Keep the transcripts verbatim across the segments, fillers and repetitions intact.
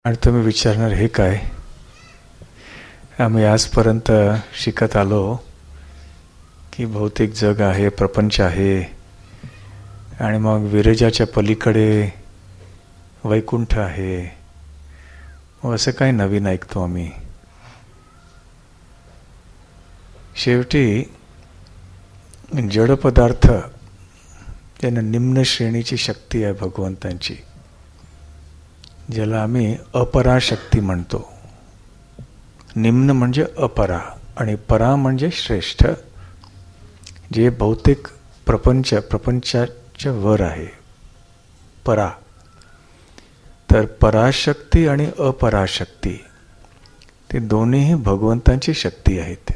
आणि तुम्ही विचारणार हे काय? आम्ही आजपर्यंत शिकत आलो की भौतिक जग आहे, प्रपंच आहे, आणि मग विरजाच्या पलीकडे वैकुंठ आहे. मग असं काय नवीन ऐकतो आम्ही. शेवटी जड पदार्थ त्यांना निम्न श्रेणीची शक्ती आहे भगवंतांची, ज्याला आम्ही अपराशक्ती म्हणतो. निम्न म्हणजे अपरा आणि परा म्हणजे श्रेष्ठ, जे भौतिक प्रपंच प्रपंचाच्या वर आहे. परा तर पराशक्ती आणि अपराशक्ती ते दोन्हीही भगवंतांची शक्ती आहेत.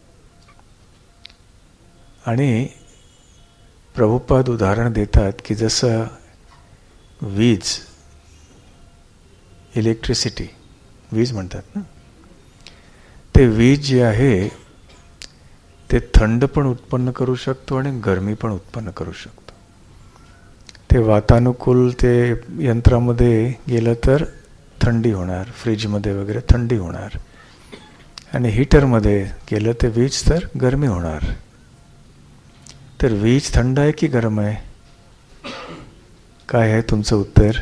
आणि प्रभुपाद उदाहरण देतात की जसं वीज, इलेक्ट्रिसिटी, वीज म्हणतात ना, ते वीज जे आहे ते थंड पण उत्पन्न करू शकतो आणि गरमी पण उत्पन्न करू शकतो. ते वातानुकूल ते यंत्रामध्ये गेलं तर थंडी होणार, फ्रीजमध्ये वगैरे थंडी होणार, आणि हीटरमध्ये गेलं ते वीज तर गरमी होणार. तर वीज थंड आहे की गरम आहे? काय आहे तुमचं उत्तर?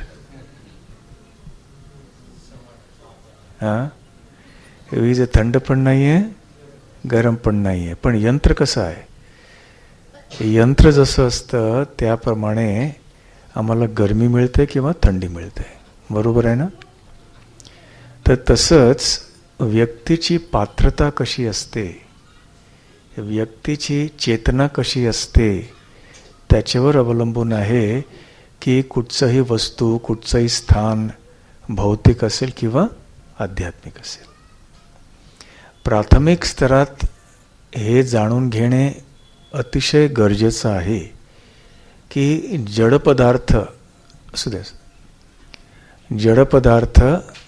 हां, वीज थंड पण नाही आहे, गरम पण नाही आहे. पण यंत्र कसं आहे? यंत्र जसं असतं त्याप्रमाणे आम्हाला गरमी मिळते किंवा थंडी मिळते, बरोबर आहे ना? तर तसंच व्यक्तीची पात्रता कशी असते, व्यक्तीची चेतना कशी असते, त्याच्यावर अवलंबून आहे की कुठचंही वस्तू, कुठचंही स्थान भौतिक असेल किंवा आध्यात्मिक असेल. प्राथमिक स्तरात हे जाणून घेणे अतिशय गरजेचं आहे की जड पदार्थ असू दे, जड पदार्थ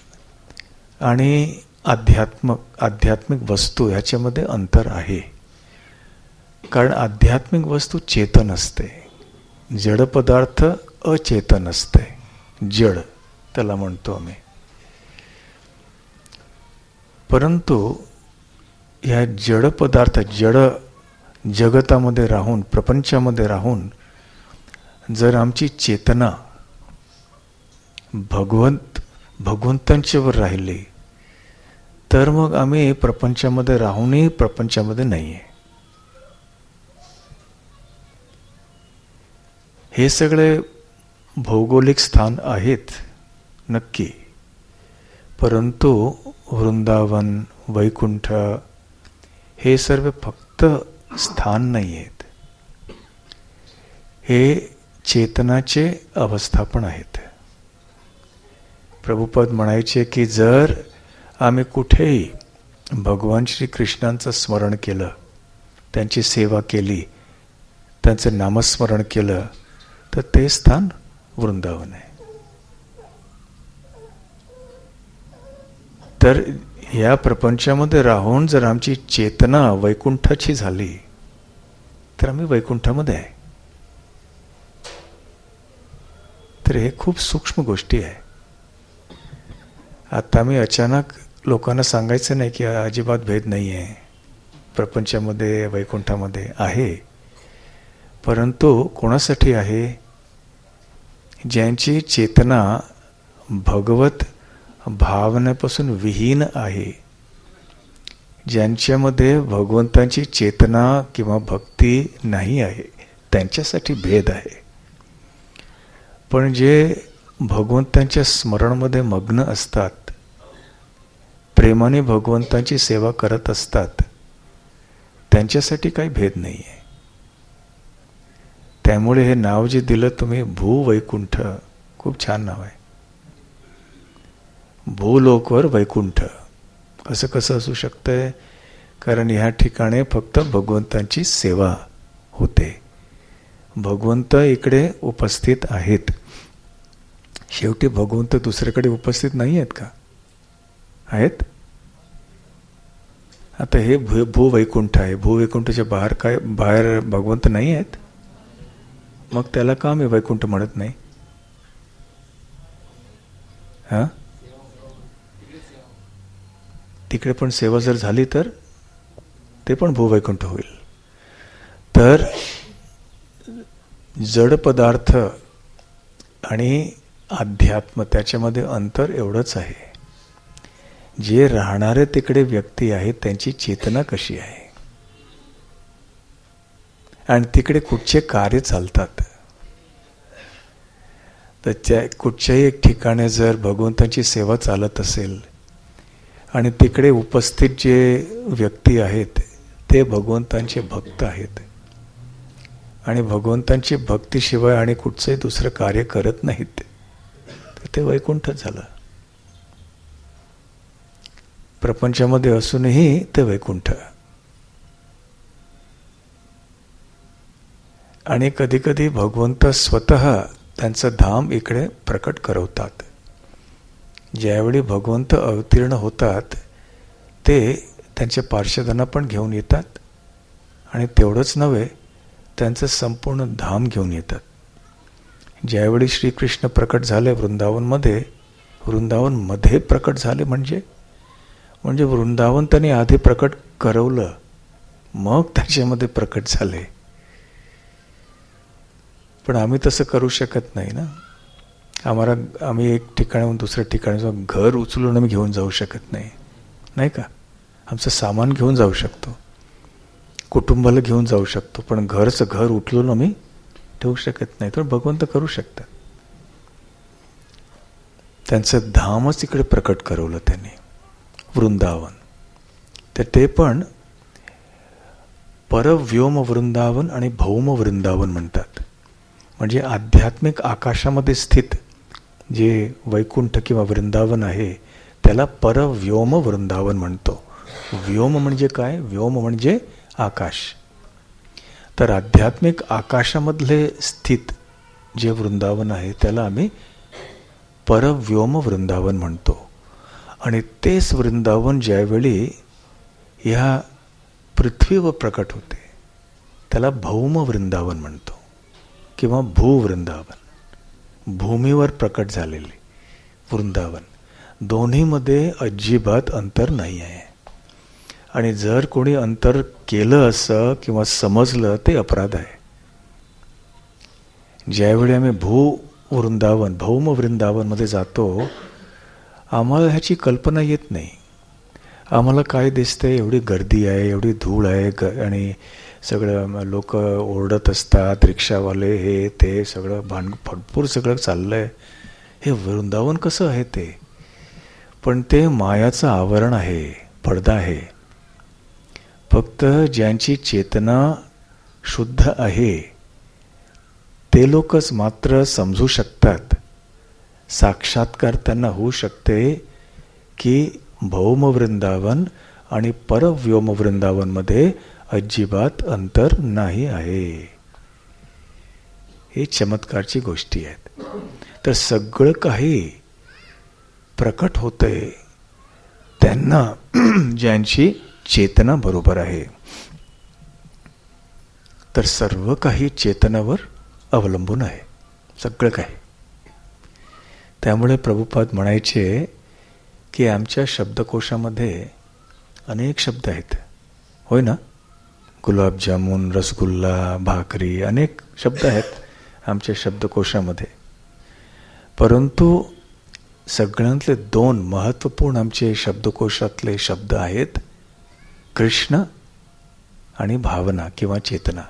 आणि आध्यात्मिक आध्यात्मिक वस्तू ह्याच्यामध्ये अंतर आहे. कारण आध्यात्मिक वस्तू चेतन असते, जड पदार्थ अचेतन असते, जड त्याला म्हणतो आम्ही. परंतु ह्या जड पदार्थ, जड जगतामध्ये राहून, प्रपंचामध्ये राहून जर आमची चेतना भगवंत भगवंतांच्यावर राहिली तर मग आम्ही प्रपंचामध्ये राहूनही प्रपंचामध्ये नाही आहे. हे सगळे भौगोलिक स्थान आहेत नक्की, परंतु वृंदावन, वैकुंठ हे सर्व फक्त स्थान नाही आहेत, हे चेतनाचे अवस्थापन आहेत. प्रभुपद म्हणायचे की जर आम्ही कुठेही भगवान श्री कृष्णांचं स्मरण केलं, त्यांची सेवा केली, त्यांचं नामस्मरण केलं, तर ते स्थान वृंदावन आहे. तर या प्रपंचामध्ये राहून जर आमची चेतना वैकुंठाची झाली तर आम्ही वैकुंठामध्ये आहे. तर हे खूप सूक्ष्म गोष्टी आहे. आता मी अचानक लोकांना सांगायचं नाही की अजिबात भेद नाही आहे, प्रपंचामध्ये वैकुंठामध्ये आहे. परंतु कोणासाठी आहे? ज्यांची चेतना भगवत भावनेपासून विहीन आहे, ज्यांच्यामध्ये भगवंतांची चेतना किंवा भक्ती नाही आहे, त्यांच्यासाठी भेद आहे. पण जे भगवंतांच्या स्मरणमध्ये मग्न असतात, प्रेमाने भगवंतांची सेवा करत असतात, त्यांच्यासाठी काही भेद नाही आहे. त्यामुळे हे नाव जे दिलं तुम्ही भूवैकुंठ, खूप छान नाव आहे. भूलोकवर वैकुंठ असं कसं असू शकतंय? कारण ह्या ठिकाणी फक्त भगवंतांची सेवा होते, भगवंत इकडे उपस्थित आहेत. शेवटी भगवंत दुसरीकडे उपस्थित नाही आहेत का? आहेत. आता हे भू भूवैकुंठ आहे, भूवैकुंठाच्या बाहेर काय, बाहेर भगवंत नाही आहेत? मग त्याला का मी वैकुंठ म्हणत नाही? हां, तिकडे पण सेवा जर झाली तर ते पण भूवैकुंठ होईल. तर जड पदार्थ आणि अध्यात्म त्याच्यामध्ये अंतर एवढंच आहे. जे राहणारे तिकडे व्यक्ती आहेत त्यांची चेतना कशी आहे आणि तिकडे कुठचे कार्य चालतात. तर त्या कुठच्याही एक ठिकाणी जर भगवंताची सेवा चालत असेल आणि तिकडे उपस्थित जे व्यक्ती आहेत ते भगवंतांचे भक्त आहेत आणि भगवंतांची भक्तीशिवाय आणि कुठचंही दुसरं कार्य करत नाहीत, तर ते वैकुंठच झालं. प्रपंचामध्ये असूनही ते वैकुंठ. आणि कधी कधी भगवंत स्वतः त्यांचं धाम इकडे प्रकट करवतात. ज्यावेळी भगवंत अवतीर्ण होतात ते त्यांच्या पार्षदांना पण घेऊन येतात आणि तेवढंच नव्हे, त्यांचं संपूर्ण धाम घेऊन येतात. ज्यावेळी श्रीकृष्ण प्रकट झाले वृंदावनमध्ये, वृंदावनमध्ये प्रकट झाले म्हणजे म्हणजे वृंदावन त्यांनी आधी प्रकट करवलं, मग त्याच्यामध्ये प्रकट झाले. पण आम्ही तसं करू शकत नाही ना. आम्हाला आम्ही एक ठिकाणाहून दुसऱ्या ठिकाणी घर उचलून आम्ही घेऊन जाऊ शकत नाही, नाही का. आमचं सामान घेऊन जाऊ शकतो, कुटुंबाला घेऊन जाऊ शकतो, पण घरचं घर उचलून आम्ही ठेवू शकत नाही. तर भगवंत करू शकतात. त्यांचं धामच इकडे प्रकट करवलं त्यांनी, वृंदावन. तर ते पण परव्योम वृंदावन आणि भौम वृंदावन म्हणतात. म्हणजे आध्यात्मिक आकाशामध्ये स्थित जे वैकुंठ किंवा वृंदावन आहे त्याला परव्योम वृंदावन म्हणतो. व्योम म्हणजे काय? व्योम म्हणजे आकाश. तर आध्यात्मिक आकाशामधले स्थित जे वृंदावन आहे त्याला आम्ही परव्योम वृंदावन म्हणतो. आणि तेच वृंदावन ज्यावेळी ह्या पृथ्वीवर प्रकट होते त्याला भौम वृंदावन म्हणतो किंवा भूवृंदावन. भूमीवर प्रकट झालेले वृंदावन. दोन्हीमध्ये अजिबात अंतर नाही आहे. आणि जर कोणी अंतर केलं असं किंवा समजलं ते अपराध आहे. ज्यावेळी आम्ही भू वृंदावन भौम वृंदावनमध्ये जातो आम्हाला ह्याची कल्पना येत नाही. आम्हाला काय दिसतंय, एवढी गर्दी आहे, एवढी धूळ आहे ग आणि सगळं लोक ओरडत असतात, रिक्षावाले हे ते सगळं भांड भरपूर सगळं चाललंय. हे वृंदावन कसं आहे ते? पण ते मायाचं आवरण आहे, पडदा आहे. फक्त ज्यांची चेतना शुद्ध आहे ते लोकच मात्र समजू शकतात, साक्षात्कार त्यांना होऊ शकते की भौम वृंदावन आणि परव्योम वृंदावनमध्ये अजिबात अंतर नाही आहे. हे चमत्कारची गोष्टी आहेत. तर सगळं काही प्रकट होतंय त्यांना ज्यांची चेतना बरोबर आहे. तर सर्व काही चेतनावर अवलंबून आहे, सगळं काही. त्यामुळे प्रभुपाद म्हणायचे की आमच्या शब्दकोशामध्ये अनेक शब्द आहेत, होय ना. गुलाबजामुन, रसगुल्ला, भाकरी, अनेक शब्द आहेत आमच्या शब्दकोशामध्ये. परंतु सगळ्यांतले दोन महत्त्वपूर्ण आमचे शब्दकोशातले शब्द आहेत, कृष्ण आणि भावना किंवा चेतना.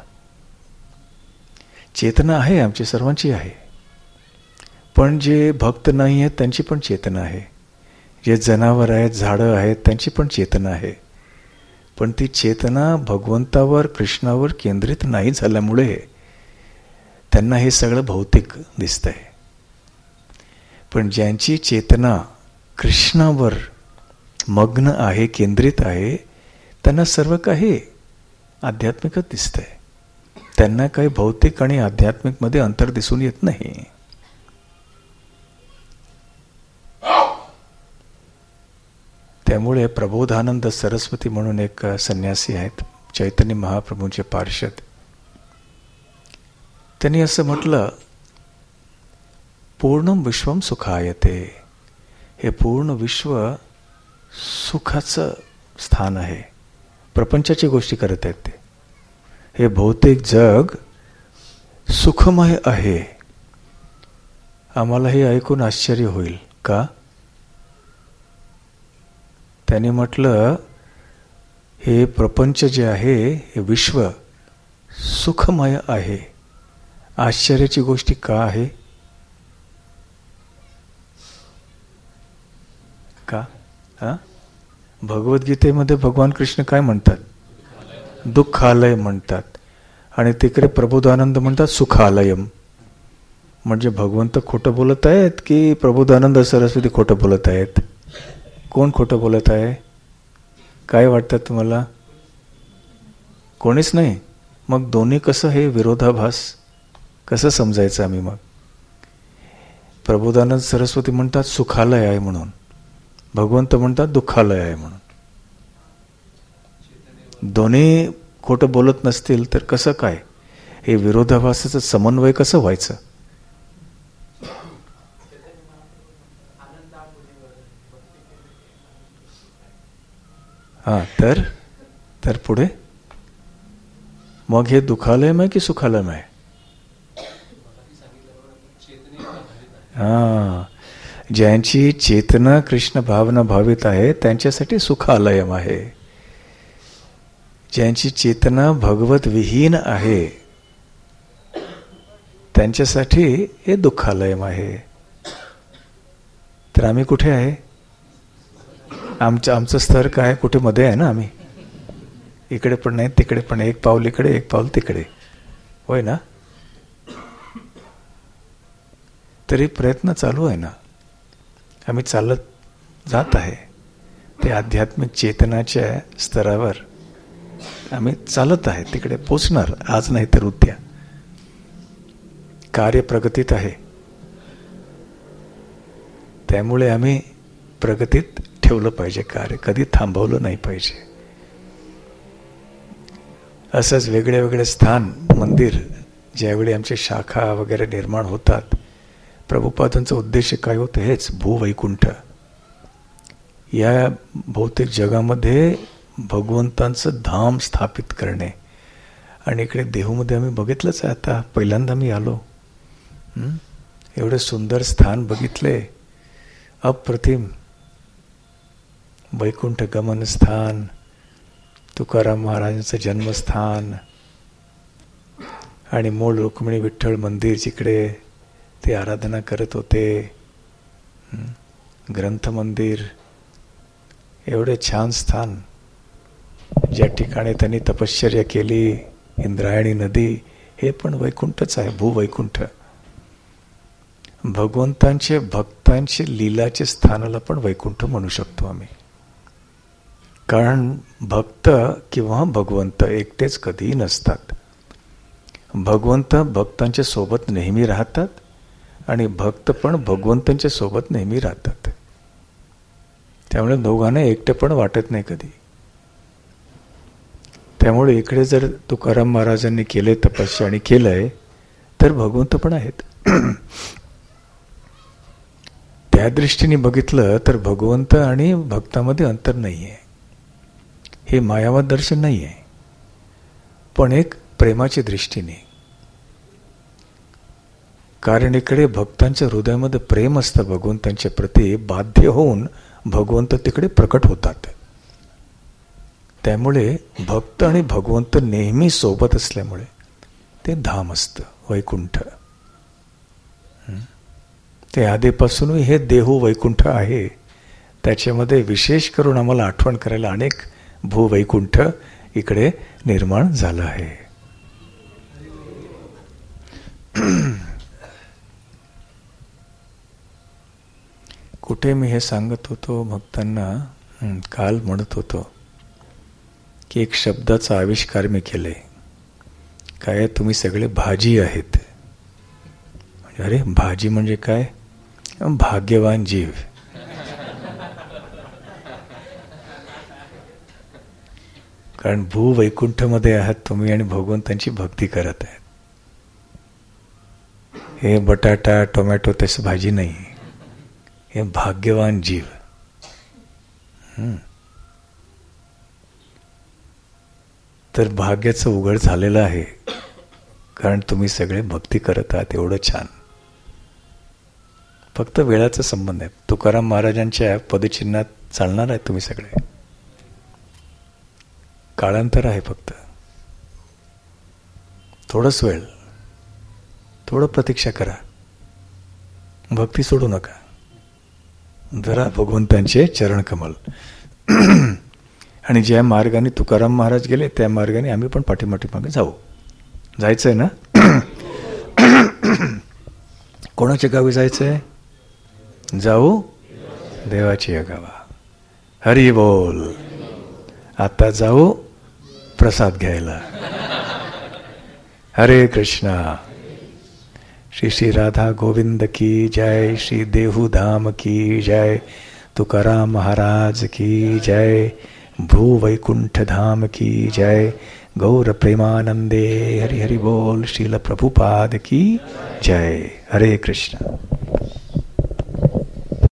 चेतना आहे आमची सर्वांची आहे, पण जे भक्त नाही आहेत त्यांची पण चेतना आहे. जे जनावर आहेत, झाडं आहेत, त्यांची पण चेतना आहे. पण ती चेतना भगवंतावर, कृष्णावर केंद्रित नाही झाल्यामुळे त्यांना हे सगळं भौतिक दिसतंय. पण ज्यांची चेतना कृष्णावर मग्न आहे, केंद्रित आहे, त्यांना सर्व काही आध्यात्मिकच दिसतंय. त्यांना काही भौतिक आणि आध्यात्मिकमध्ये अंतर दिसून येत नाही. त्यामुळे प्रबोधानंद सरस्वती म्हणून एक संन्यासी आहेत, चैतन्य महाप्रभूंचे पार्षद. त्यांनी असं म्हटलं, पूर्ण विश्वम सुखायते. हे पूर्ण विश्व सुखाचं स्थान आहे. प्रपंचाची गोष्टी करत आहेत ते. हे भौतिक जग सुखमय आहे. आम्हाला हे ऐकून आश्चर्य होईल का? त्याने म्हटलं हे प्रपंच जे आहे हे विश्व सुखमय आहे. आश्चर्याची गोष्टी का आहे? का? हा? भगवद्गीतेमध्ये भगवान कृष्ण काय म्हणतात? दुःखालय म्हणतात. आणि तिकडे प्रबोधानंद म्हणतात सुखालयम. म्हणजे भगवंत खोटं बोलत आहेत की प्रबोधानंद सरस्वती खोटं बोलत आहेत? कोण खोटं बोलत आहे? काय वाटतं तुम्हाला? कोणीच नाही. मग दोन्ही कसं हे विरोधाभास कसं समजायचं आम्ही? मग प्रबोधानंद सरस्वती म्हणतात सुखालय आहे म्हणून, भगवंत म्हणतात दुःखालय आहे म्हणून. दोन्ही खोटं बोलत नसतील तर कसं काय हे विरोधाभासाचं समन्वय कसं व्हायचं? हा तर तर पुढे मग हे दुःखालयमय की सुखालयमय? हा, ज्यांची चेतना कृष्ण भावना भावित आहे त्यांच्यासाठी सुखालयम आहे. ज्यांची चेतना भगवत विहीन आहे त्यांच्यासाठी हे दुःखालयम आहे. तर आम्ही कुठे आहे? आमचं आमचं स्तर काय? कुठे मध्ये आहे ना आम्ही. इकडे पण नाही तिकडे पण, एक पाऊल इकडे एक पाऊल तिकडे, होय ना? तरी प्रयत्न चालू आहे ना. आम्ही चालत जात आहे. ते आध्यात्मिक चेतनाच्या स्तरावर आम्ही चालत आहे. तिकडे पोचणार आज नाही तर उद्या. कार्य प्रगतीत आहे. त्यामुळे आम्ही प्रगतीत ठेवलं पाहिजे कार्य, कधी थांबवलं नाही पाहिजे. असंच वेगळे वेगळे स्थान मंदिर ज्यावेळी आमचे शाखा वगैरे निर्माण होतात, प्रभुपादांचा उद्देश काय होतं? हेच भूवैकुंठ. या भौतिक जगामध्ये भगवंतांचं धाम स्थापित करणे. आणि इकडे देहूमध्ये आम्ही बघितलंच आहे. आता पहिल्यांदा मी आलो, एवढे सुंदर स्थान बघितले, अप्रतिम. वैकुंठ गमन स्थान, तुकाराम महाराजांचं जन्मस्थान, आणि मूळ रुक्मिणी विठ्ठल मंदिर जिकडे ते आराधना करत होते, ग्रंथ मंदिर, एवढे छान स्थान. ज्या ठिकाणी त्यांनी तपश्चर्या केली, इंद्रायणी नदी, हे पण वैकुंठच आहे, भूवैकुंठ. भगवंतांचे भक्तांचे लीलाचे स्थानाला पण वैकुंठ म्हणू शकतो आम्ही. कारण भक्त किंवा भगवंत एकटेच कधीही नसतात. भगवंत भक्तांच्या सोबत नेहमी राहतात आणि भक्त पण भगवंतांच्या सोबत नेहमी राहतात. त्यामुळे दोघांना एकटे पण वाटत नाही कधी. त्यामुळे इकडे जर तुकाराम महाराजांनी केले तपस्या आणि केलंय तर भगवंत पण आहेत. त्या दृष्टीने बघितलं तर भगवंत आणि भक्तामध्ये अंतर नाही आहे. हे मायावाद दर्शन नाही आहे, पण एक प्रेमाच्या दृष्टीने. कारण इकडे भक्तांच्या हृदयामध्ये प्रेम असतं भगवंतांच्या प्रती, बाध्य होऊन भगवंत तिकडे प्रकट होतात. त्यामुळे भक्त आणि भगवंत नेहमी सोबत असल्यामुळे ते धाम असतं, वैकुंठ. ते आधीपासून हे देहू वैकुंठ आहे. त्याच्यामध्ये विशेष करून आम्हाला आठवण करायला अनेक भूवैकुंठ इकडे निर्माण झालं आहे. कुठे मी हे सांगत होतो भक्तांना, काल म्हणत होतो की एक शब्दाचा आविष्कार मी केले. काय? तुम्ही सगळे भाजी आहेत. अरे भाजी म्हणजे काय? भाग्यवान जीव. कारण भूवैकुंठमध्ये आहात तुम्ही आणि भगवंतांची भक्ती करत आहात. हे बटाटा टोमॅटो तसं भाजी नाही, हे भाग्यवान जीव. हम्म. तर भाग्याचं उघड झालेलं आहे, कारण तुम्ही सगळे भक्ती करत आहात. एवढं छान. फक्त वेळाचा संबंध आहे. तुकाराम महाराजांच्या पदचिन्हात चालणार आहे तुम्ही सगळे. काळांतर आहे फक्त. थोडंच वेळ, थोडं प्रतीक्षा करा. भक्ती सोडू नका. जरा भगवंतांचे चरण कमल. आणि ज्या मार्गाने तुकाराम महाराज गेले त्या मार्गाने आम्ही पण पाठीमागे जाऊ. जायचंय ना? कोणाच्या गावी जायचंय? जाऊ देवाची गावा. हरी बोल. आता जाऊ प्रसाद घ्यायला. हरे कृष्णा. श्री श्री राधा गोविंद की जय. श्री देहू धाम की जय. तुकाराम महाराज की जय. भ्रू वैकुंठ धाम की जय. गौर प्रेमानंदे हरि हरि बोल. श्रील प्रभुपाद की जय. हरे कृष्ण.